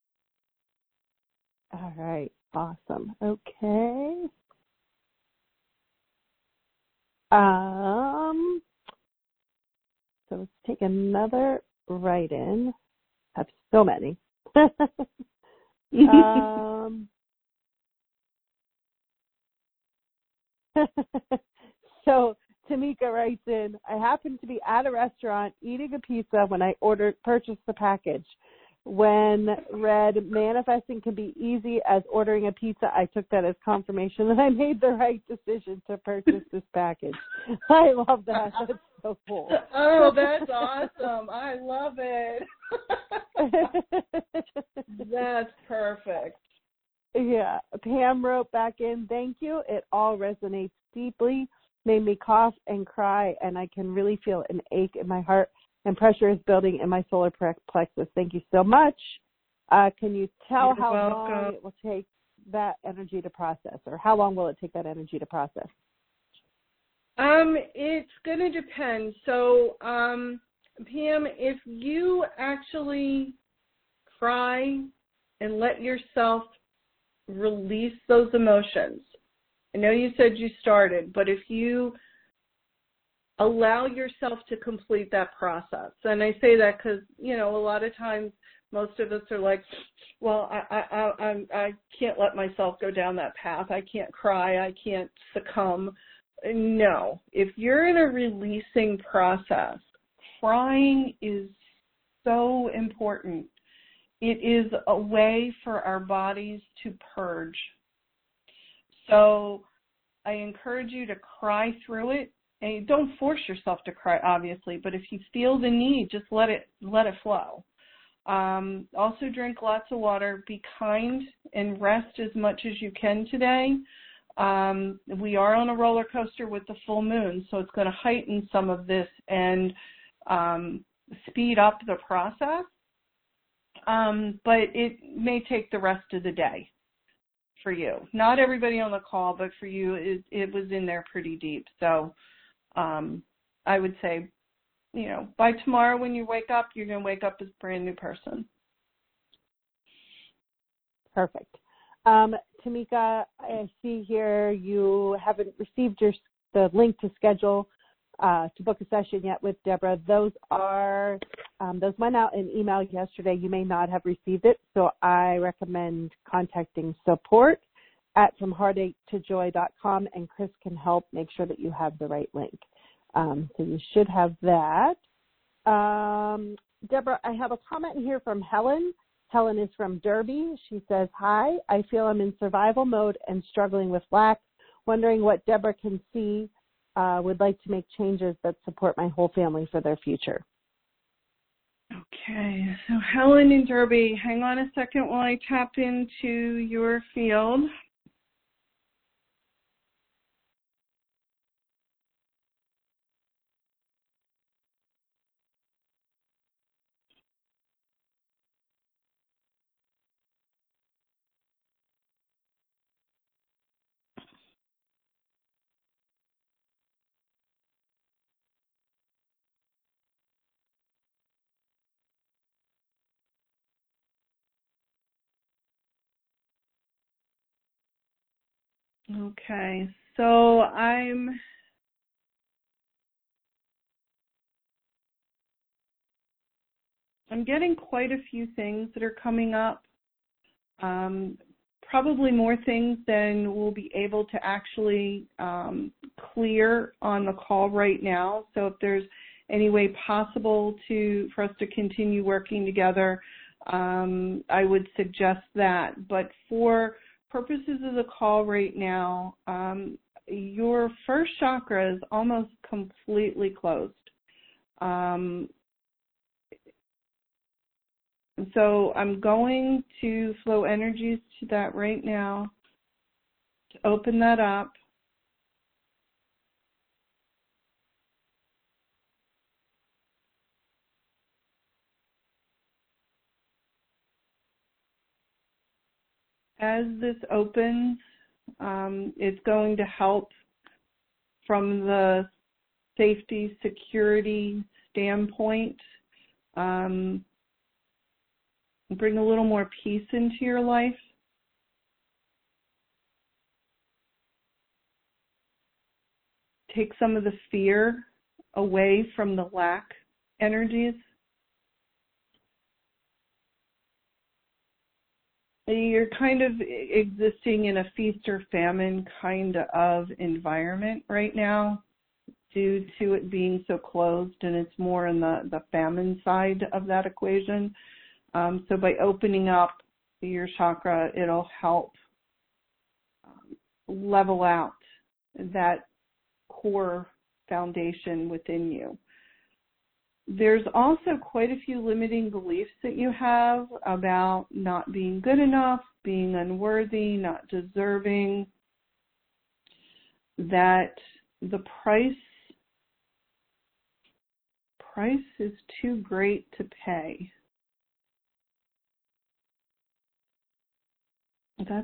All right. Awesome. Okay. Um... So let's take another write-in. I have so many. um, so Tamika writes in, I happened to be at a restaurant eating a pizza when I ordered purchased the package. When read manifesting can be easy as ordering a pizza, I took that as confirmation that I made the right decision to purchase this package. I love that. That's so cool. Oh, that's awesome. I love it. That's perfect. Yeah. Pam wrote back in, thank you. It all resonates deeply, made me cough and cry, and I can really feel an ache in my heart. And pressure is building in my solar plexus. Thank you so much. Uh, can you tell You're how welcome. long it will take that energy to process, or how long will it take that energy to process? Um, it's going to depend. So, um, Pam, if you actually cry and let yourself release those emotions, I know you said you started, but if you allow yourself to complete that process. And I say that because, you know, a lot of times most of us are like, well, I, I, I, I'm, I can't let myself go down that path. I can't cry. I can't succumb. No. If you're in a releasing process, crying is so important. It is a way for our bodies to purge. So I encourage you to cry through it. And don't force yourself to cry, obviously, but if you feel the need, just let it let it flow. Um, also drink lots of water, be kind, and rest as much as you can today. Um, we are on a roller coaster with the full moon, so it's going to heighten some of this and um, speed up the process, um, but it may take the rest of the day for you. Not everybody on the call, but for you, it, it was in there pretty deep. So um, I would say, you know, by tomorrow when you wake up, you're going to wake up as a brand new person. Perfect. Um, Tamika, I see here you haven't received your the link to schedule uh, to book a session yet with Deborah. Those are um, those went out in email yesterday. You may not have received it, so I recommend contacting support at from heartache to joy dot com, and Chris can help make sure that you have the right link. Um, so you should have that. Um, Deborah, I have a comment here from Helen. Helen is from Derby. She says, hi, I feel I'm in survival mode and struggling with lack. Wondering what Deborah can see. Uh, would like to make changes that support my whole family for their future. Okay, so Helen in Derby, hang on a second while I tap into your field. Okay, so I'm I'm getting quite a few things that are coming up. Um, probably more things than we'll be able to actually um, clear on the call right now. So if there's any way possible to for us to continue working together, um, I would suggest that. But for purposes of the call right now, um, your first chakra is almost completely closed. Um, so I'm going to flow energies to that right now to open that up. As this opens, um, it's going to help from the safety, security standpoint, um, bring a little more peace into your life. Take some of the fear away from the lack energies. You're kind of existing in a feast or famine kind of environment right now due to it being so closed, and it's more in the, the famine side of that equation. Um, so by opening up your chakra, it'll help um, level out that core foundation within you. There's also quite a few limiting beliefs that you have about not being good enough, being unworthy, not deserving, that the price price is too great to pay. That's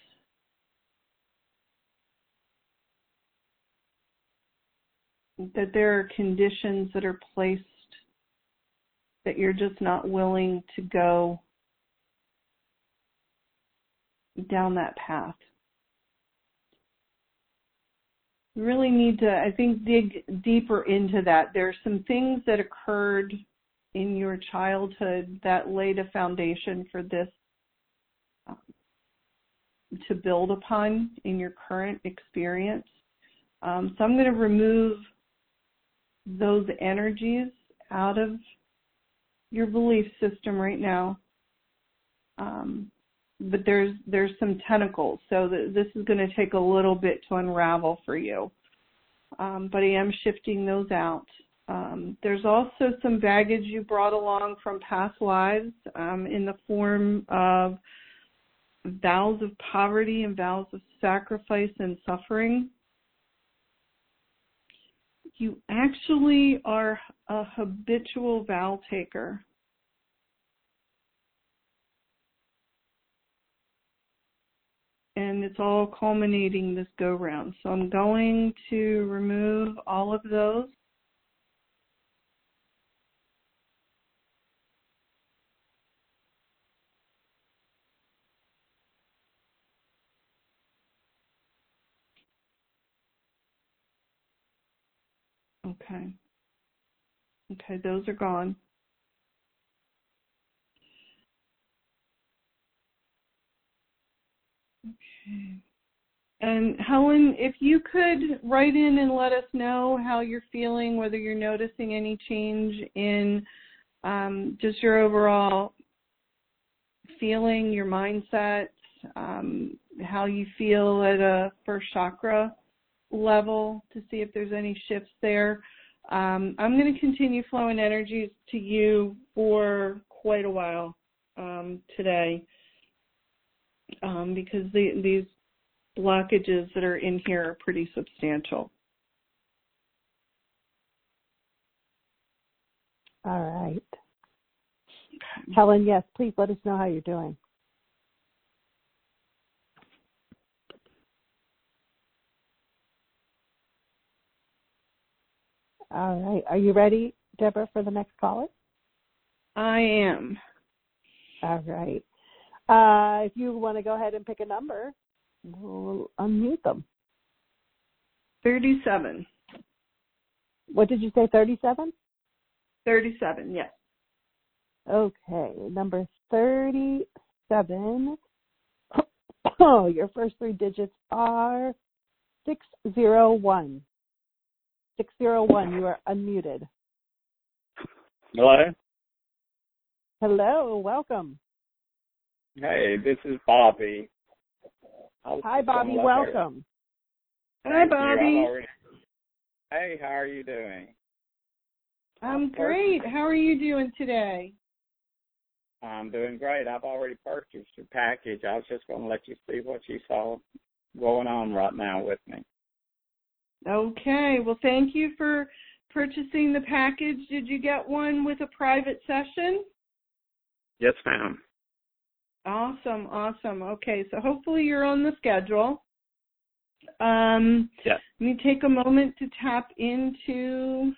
that there are conditions that are placed that you're just not willing to go down that path. You really need to, I think, dig deeper into that. There are some things that occurred in your childhood that laid a foundation for this um, to build upon in your current experience. Um, so I'm going to remove those energies out of your belief system right now. Um, but there's there's some tentacles, so th- this is going to take a little bit to unravel for you. um, but I am shifting those out. Um, there's also some baggage you brought along from past lives um, in the form of vows of poverty and vows of sacrifice and suffering. You actually are a habitual vow taker. And it's all culminating this go-round. So I'm going to remove all of those. Okay. Okay, those are gone. Okay. And Helen, if you could write in and let us know how you're feeling, whether you're noticing any change in um, just your overall feeling, your mindset, um, how you feel at a first chakra level, to see if there's any shifts there. Um, I'm going to continue flowing energies to you for quite a while um, today um, because the, these blockages that are in here are pretty substantial. All right. Okay. Helen, yes, please let us know how you're doing. All right. Are you ready, Deborah, for the next caller? I am. All right. Uh, if you want to go ahead and pick a number, we'll unmute them. thirty-seven. What did you say, thirty-seven? thirty-seven, yes. Okay, number thirty-seven. Oh, your first three digits are six zero one. six zero one, you are unmuted. Hello? Hello, welcome. Hey, this is Bobby. Hi, Bobby, welcome. Hi, Bobby. Already... Hey, how are you doing? I'm great. How are you doing today? I'm doing great. I've already purchased your package. I was just going to let you see what you saw going on right now with me. Okay. Well, thank you for purchasing the package. Did you get one with a private session? Yes, ma'am. Awesome. Awesome. Okay. So hopefully you're on the schedule. Um, yes. Let me take a moment to tap into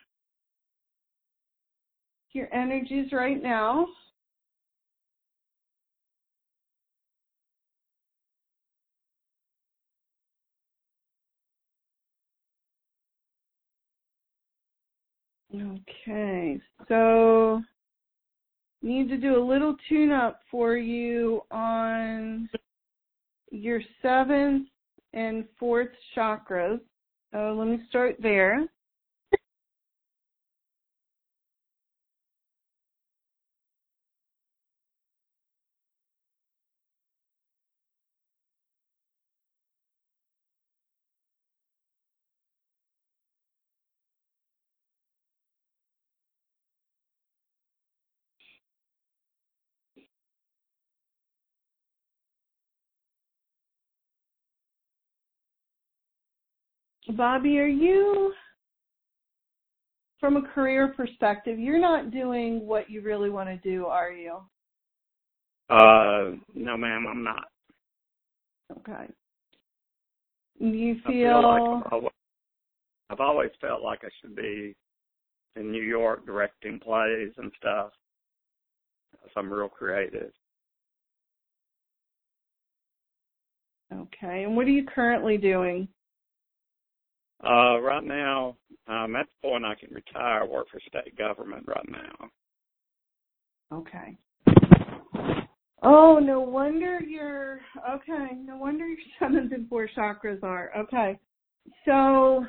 your energies right now. Okay, so need to do a little tune-up for you on your seventh and fourth chakras. So let me start there. Bobby, are you, from a career perspective, you're not doing what you really want to do, are you? Uh, no, ma'am, I'm not. Okay. Do you feel... I feel like I've always, I've always felt like I should be in New York directing plays and stuff. So I'm real creative. Okay. And what are you currently doing? Uh, right now, I'm at the point I can retire, work for state government right now. Okay. Oh, no wonder your, okay, no wonder your seventh and fourth chakras are. Okay. So,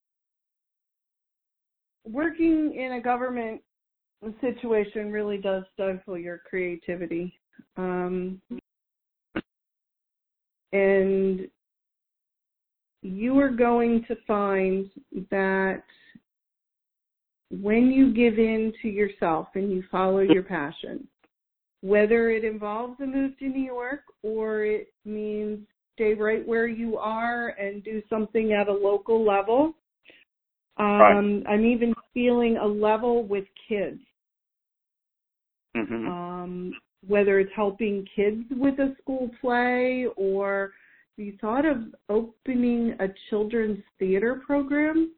working in a government situation really does stifle your creativity. Um, and you are going to find that when you give in to yourself and you follow your passion, whether it involves a move to New York or it means stay right where you are and do something at a local level, um, right. I'm even feeling a level with kids. Mm-hmm. Um, whether it's helping kids with a school play, or have you thought of opening a children's theater program?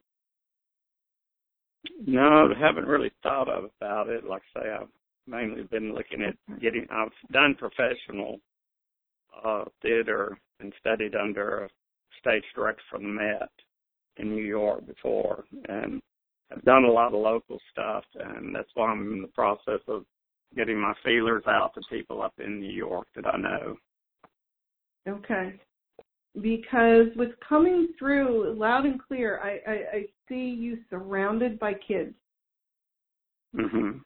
No, I haven't really thought of about it. Like I say, I've mainly been looking at getting, I've done professional uh, theater and studied under a stage director from the Met in New York before, and I've done a lot of local stuff, and that's why I'm in the process of getting my feelers out to people up in New York that I know. Okay. Because what's coming through loud and clear, I, I, I see you surrounded by kids. Mm-hmm.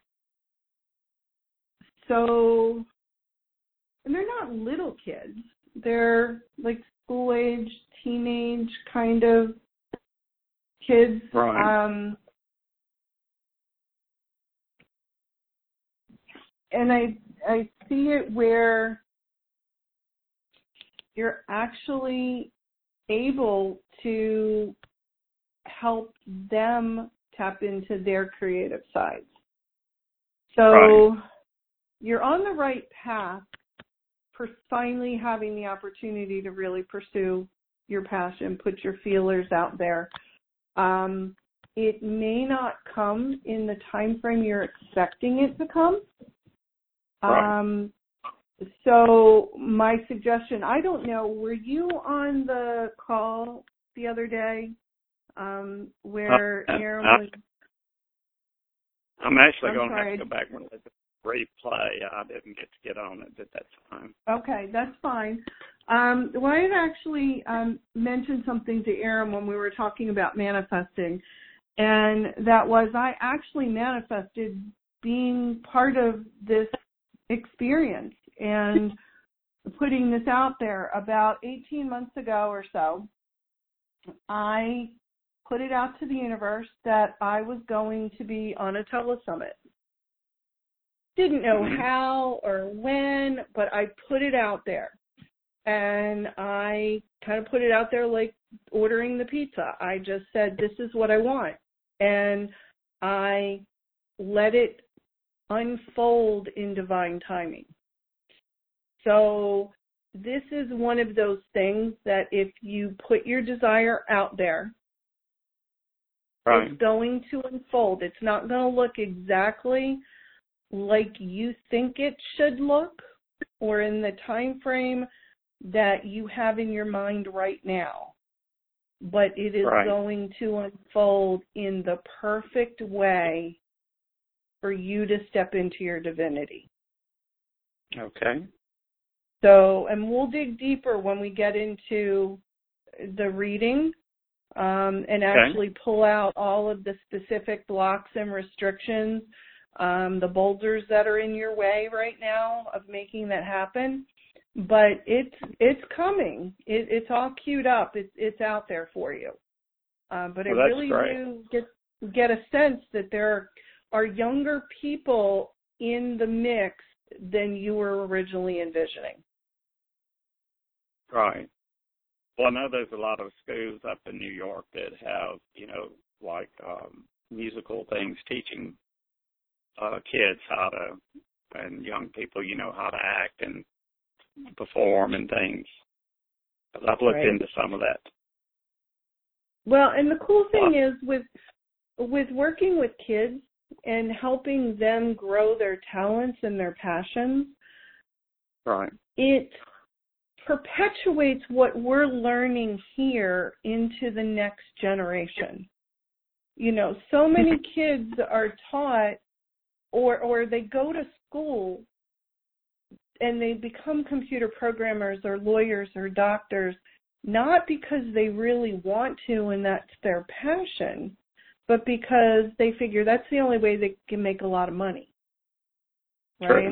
So, and they're not little kids. They're like school-age, teenage kind of kids. Right. Um, and I I see it where you're actually able to help them tap into their creative sides. So right. You're on the right path for finally having the opportunity to really pursue your passion, put your feelers out there. Um, it may not come in the time frame you're expecting it to come. Right. Um, so my suggestion, I don't know, were you on the call the other day um, where uh, Aaron I, was... I'm actually I'm going sorry. to have to go back and look at the replay. I didn't get to get on it at that time. Okay, that's fine. Um, well, I had actually um, mentioned something to Aaron when we were talking about manifesting, and that was I actually manifested being part of this experience and putting this out there. About eighteen months ago or so, I put it out to the universe that I was going to be on a telesummit. Didn't know how or when, but I put it out there. And I kind of put it out there like ordering the pizza. I just said, this is what I want. And I let it unfold in divine timing. So this is one of those things that if you put your desire out there, right. It's going to unfold. It's not going to look exactly like you think it should look or in the time frame that you have in your mind right now. But it is right. going to unfold in the perfect way for you to step into your divinity. Okay. So, and we'll dig deeper when we get into the reading um, and actually okay. pull out all of the specific blocks and restrictions, um, the boulders that are in your way right now of making that happen. But it's it's coming. It, it's all queued up. It's it's out there for you. Uh, but well, I really great. do get get a sense that there are, are younger people in the mix than you were originally envisioning. Right. Well, I know there's a lot of schools up in New York that have, you know, like um, musical things teaching uh, kids how to, and young people, you know, how to act and perform and things. I've looked right. into some of that. Well, and the cool thing is with with working with kids and helping them grow their talents and their passions, right. it perpetuates what we're learning here into the next generation. You know, so many kids are taught or or they go to school and they become computer programmers or lawyers or doctors, not because they really want to and that's their passion, but because they figure that's the only way they can make a lot of money. Right? True.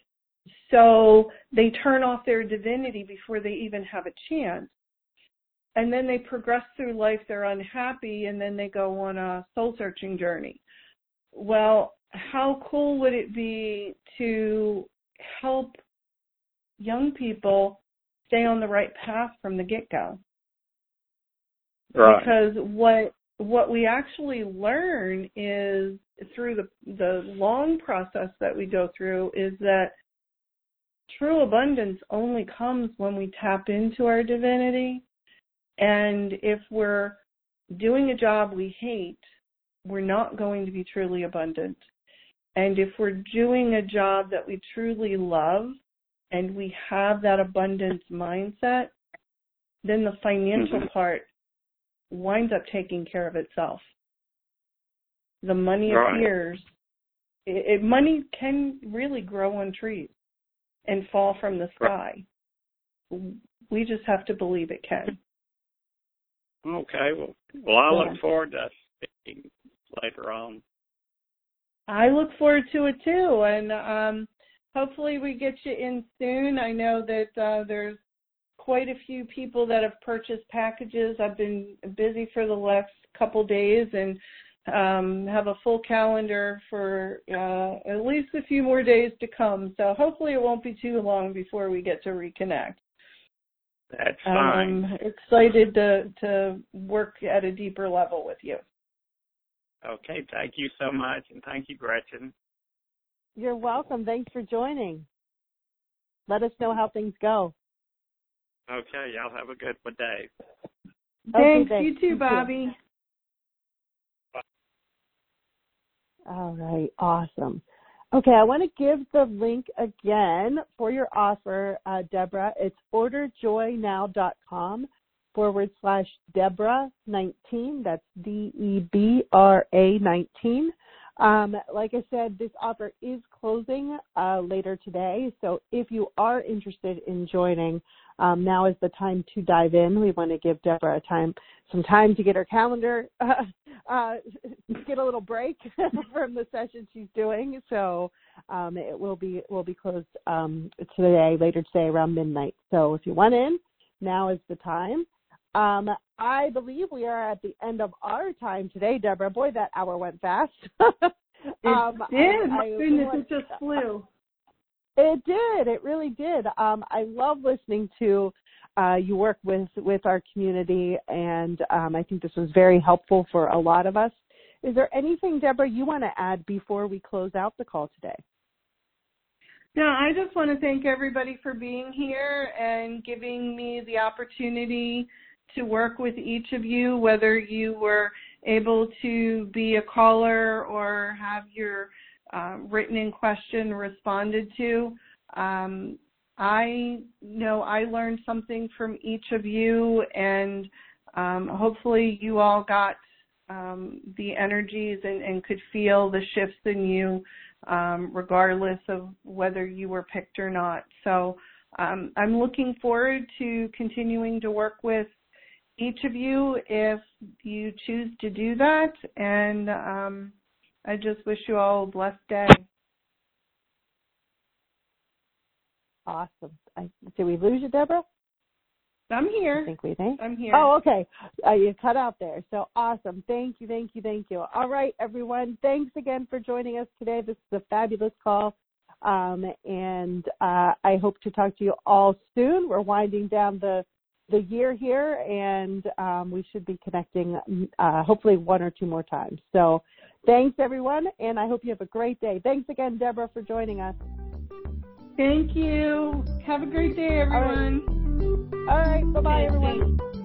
So they turn off their divinity before they even have a chance. and then they progress through life, they're unhappy, and then they go on a soul-searching journey. Well, how cool would it be to help young people stay on the right path from the get-go? Right. Because what what we actually learn is through the the long process that we go through is that true abundance only comes when we tap into our divinity. And if we're doing a job we hate, we're not going to be truly abundant. And if we're doing a job that we truly love and we have that abundance mindset, then the financial mm-hmm. part winds up taking care of itself. The money right. appears. It, it, money can really grow on trees and fall from the sky. Right. We just have to believe it can. Okay. Well, well I yeah. look forward to speaking later on. I look forward to it too, and um, hopefully we get you in soon. I know that uh, there's quite a few people that have purchased packages. I've been busy for the last couple days and um, have a full calendar for uh, at least a few more days to come. So hopefully it won't be too long before we get to reconnect. That's fine. I'm excited to, to work at a deeper level with you. Okay, thank you so much, and thank you, Gretchen. You're welcome. Thanks for joining. Let us know how things go. Okay, y'all have a good day. Thanks, okay, you too, Bobby. Bye. All right, awesome. Okay, I want to give the link again for your offer, uh, Deborah. It's orderjoynow.com forward slash Deborah nineteen. That's D E B R A nineteen. Um, like I said, this offer is closing uh, later today. So if you are interested in joining, um, now is the time to dive in. We want to give Deborah a time, some time to get her calendar, uh, uh, get a little break from the session she's doing. So um, it will be will be closed um, today, later today, around midnight. So if you want in, now is the time. Um, I believe we are at the end of our time today, Deborah. Boy, that hour went fast. It um, did. I, My I, goodness, it just flew. It did. It really did. Um, I love listening to uh, you work with, with our community, and um, I think this was very helpful for a lot of us. Is there anything, Deborah, you want to add before we close out the call today? No, I just want to thank everybody for being here and giving me the opportunity to work with each of you, whether you were able to be a caller or have your uh, written in question responded to. Um, I know I learned something from each of you, and um, hopefully you all got um, the energies and, and could feel the shifts in you, um, regardless of whether you were picked or not. So um, I'm looking forward to continuing to work with each of you if you choose to do that, and um, I just wish you all a blessed day. Awesome. I, did we lose you, Deborah? I'm here. I think we did. I'm here. Oh, okay. Uh, you cut out there. So awesome. Thank you, thank you, thank you. All right, everyone. Thanks again for joining us today. This is a fabulous call, um, and uh, I hope to talk to you all soon. We're winding down the the year here, and um, we should be connecting uh, hopefully one or two more times. So thanks, everyone, and I hope you have a great day. Thanks again, Deborah, for joining us. Thank you. Have a great day, everyone. All right, All right. Bye-bye, everyone.